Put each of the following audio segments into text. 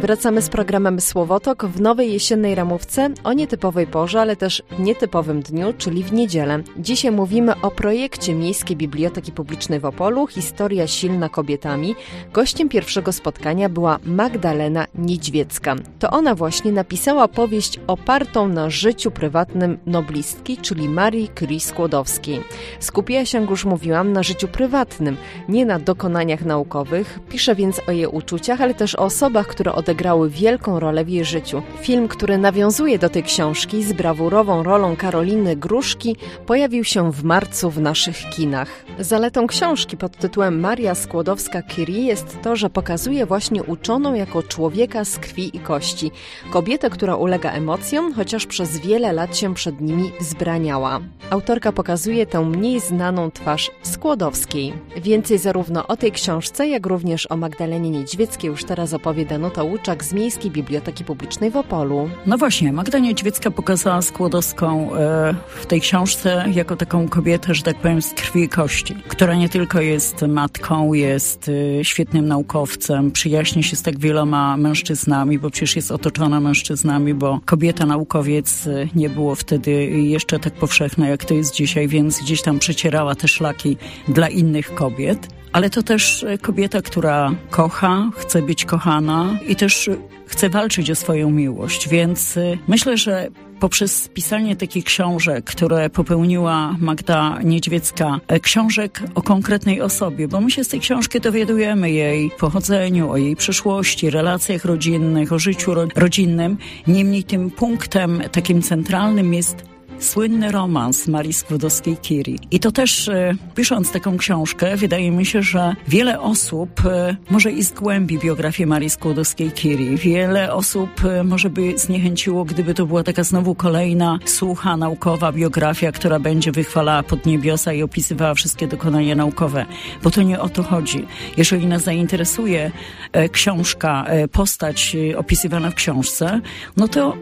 Wracamy z programem Słowotok w nowej jesiennej ramówce o nietypowej porze, ale też nietypowym dniu, czyli w niedzielę. Dzisiaj mówimy o projekcie Miejskiej Biblioteki Publicznej w Opolu Historia silna kobietami. Gościem pierwszego spotkania była Magdalena Niedźwiecka. To ona właśnie napisała powieść opartą na życiu prywatnym noblistki, czyli Marii Curie Skłodowskiej. Skupiła się, jak już mówiłam, na życiu prywatnym, nie na dokonaniach naukowych. Pisze więc o jej uczuciach, ale też o osobach, które odegrały wielką rolę w jej życiu. Film, który nawiązuje do tej książki z brawurową rolą Karoliny Gruszki, pojawił się w marcu w naszych kinach. Zaletą książki pod tytułem Maria Skłodowska-Curie jest to, że pokazuje właśnie uczoną jako człowieka z krwi i kości. Kobietę, która ulega emocjom, chociaż przez wiele lat się przed nimi wzbraniała. Autorka pokazuje tę mniej znaną twarz Skłodowskiej. Więcej zarówno o tej książce, jak również o Magdalenie Niedźwieckiej już teraz opowie Danuta Łuczak z Miejskiej Biblioteki Publicznej w Opolu. No właśnie, Magda Niedźwiecka pokazała Skłodowską w tej książce jako taką kobietę, że tak powiem, z krwi i kości, która nie tylko jest matką, jest świetnym naukowcem, przyjaźni się z tak wieloma mężczyznami, bo przecież jest otoczona mężczyznami, bo kobieta naukowiec nie było wtedy jeszcze tak powszechne, jak to jest dzisiaj, więc gdzieś tam przecierała te szlaki dla innych kobiet. Ale to też kobieta, która kocha, chce być kochana i też chce walczyć o swoją miłość, więc myślę, że poprzez pisanie takich książek, które popełniła Magda Niedźwiecka, książek o konkretnej osobie, bo my się z tej książki dowiadujemy jej pochodzeniu, o jej przeszłości, relacjach rodzinnych, o życiu rodzinnym. Niemniej tym punktem takim centralnym jest słynny romans Marii Skłodowskiej-Curie. I to też, pisząc taką książkę, wydaje mi się, że wiele osób może i zgłębi biografię Marii Skłodowskiej-Curie. Wiele osób może by zniechęciło, gdyby to była taka znowu kolejna sucha, naukowa biografia, która będzie wychwalała pod niebiosa i opisywała wszystkie dokonania naukowe. Bo to nie o to chodzi. Jeżeli nas zainteresuje książka, postać opisywana w książce, no to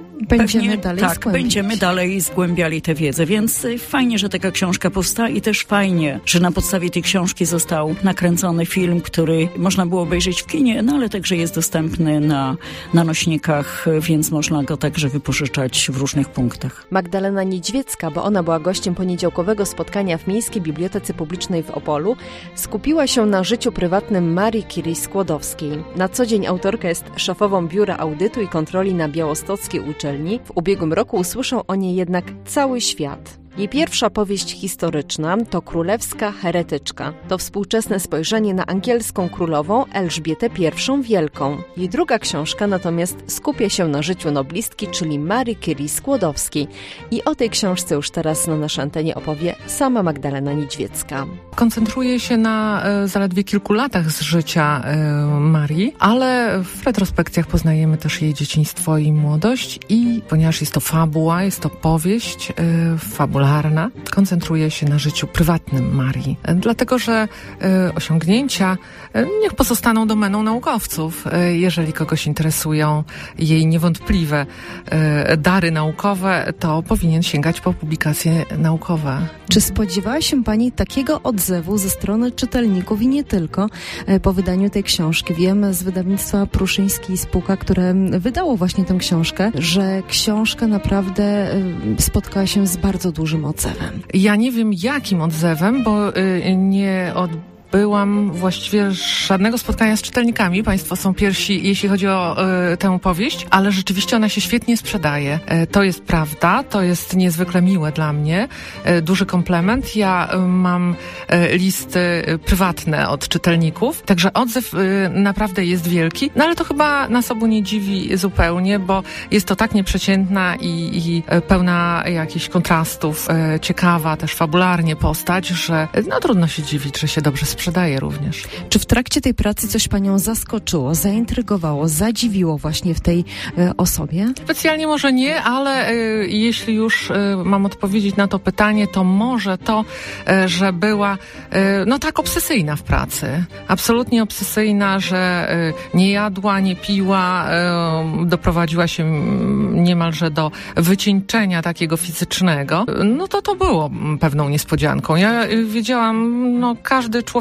będziemy dalej zgłębiali tę wiedzę, więc fajnie, że taka książka powstała i też fajnie, że na podstawie tej książki został nakręcony film, który można było obejrzeć w kinie, no ale także jest dostępny na nośnikach, więc można go także wypożyczać w różnych punktach. Magdalena Niedźwiecka, bo ona była gościem poniedziałkowego spotkania w Miejskiej Bibliotece Publicznej w Opolu, skupiła się na życiu prywatnym Marii Curie Skłodowskiej. Na co dzień autorka jest szefową Biura Audytu i Kontroli na Białostockiej uczelni. W ubiegłym roku usłyszał o niej jednak cały świat. Jej pierwsza powieść historyczna to Królewska Heretyczka. To współczesne spojrzenie na angielską królową Elżbietę I Wielką. Jej druga książka natomiast skupia się na życiu noblistki, czyli Marii Curie Skłodowskiej. I o tej książce już teraz na naszej antenie opowie sama Magdalena Niedźwiecka. Koncentruje się na zaledwie kilku latach z życia Marii, ale w retrospekcjach poznajemy też jej dzieciństwo i młodość i ponieważ jest to fabuła, jest to powieść fabularna, koncentruje się na życiu prywatnym Marii. Dlatego, że osiągnięcia niech pozostaną domeną naukowców. Jeżeli kogoś interesują jej niewątpliwe dary naukowe, to powinien sięgać po publikacje naukowe. Czy spodziewała się Pani takiego odzewu ze strony czytelników i nie tylko po wydaniu tej książki? Wiem z wydawnictwa Pruszyński Spółka, które wydało właśnie tę książkę, że książka naprawdę spotkała się z bardzo dużym odzewem. Ja nie wiem jakim odzewem, bo nie odbyłam właściwie żadnego spotkania z czytelnikami. Państwo są pierwsi, jeśli chodzi o tę powieść, ale rzeczywiście ona się świetnie sprzedaje. To jest prawda, to jest niezwykle miłe dla mnie. Duży komplement. Ja mam listy prywatne od czytelników, także odzew naprawdę jest wielki, no ale to chyba nas obu nie dziwi zupełnie, bo jest to tak nieprzeciętna i pełna jakichś kontrastów, ciekawa też fabularnie postać, że no trudno się dziwić, że się dobrze sprzedaje również. Czy w trakcie tej pracy coś Panią zaskoczyło, zaintrygowało, zadziwiło właśnie w tej osobie? Specjalnie może nie, ale jeśli już mam odpowiedzieć na to pytanie, to może to, że była no tak obsesyjna w pracy. Absolutnie obsesyjna, że nie jadła, nie piła, doprowadziła się niemalże do wycieńczenia takiego fizycznego. No to było pewną niespodzianką. Ja wiedziałam, no każdy człowiek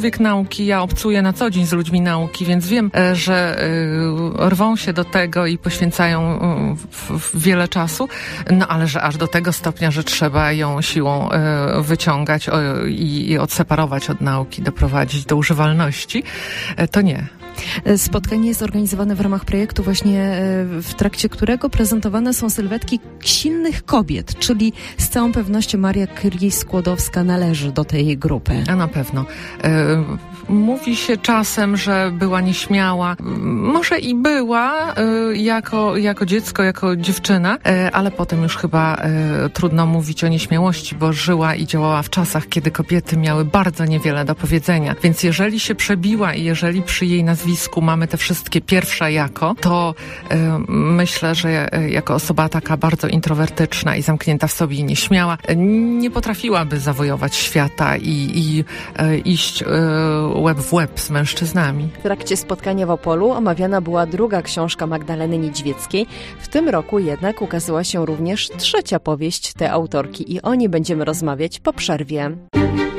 człowiek nauki, ja obcuję na co dzień z ludźmi nauki, więc wiem, że rwą się do tego i poświęcają wiele czasu, no ale że aż do tego stopnia, że trzeba ją siłą wyciągać i odseparować od nauki, doprowadzić do używalności, to nie. Spotkanie jest organizowane w ramach projektu właśnie, w trakcie którego prezentowane są sylwetki silnych kobiet, czyli z całą pewnością Maria Curie-Skłodowska należy do tej grupy. A na pewno. Mówi się czasem, że była nieśmiała. Może i była jako dziecko, jako dziewczyna, ale potem już chyba trudno mówić o nieśmiałości, bo żyła i działała w czasach, kiedy kobiety miały bardzo niewiele do powiedzenia. Więc jeżeli się przebiła i jeżeli przy jej nazwisku mamy te wszystkie pierwsza jako, to myślę, że jako osoba taka bardzo introwertyczna i zamknięta w sobie i nieśmiała, nie potrafiłaby zawojować świata i iść łeb w łeb z mężczyznami. W trakcie spotkania w Opolu omawiana była druga książka Magdaleny Niedźwieckiej. W tym roku jednak ukazała się również trzecia powieść tej autorki i o niej będziemy rozmawiać po przerwie.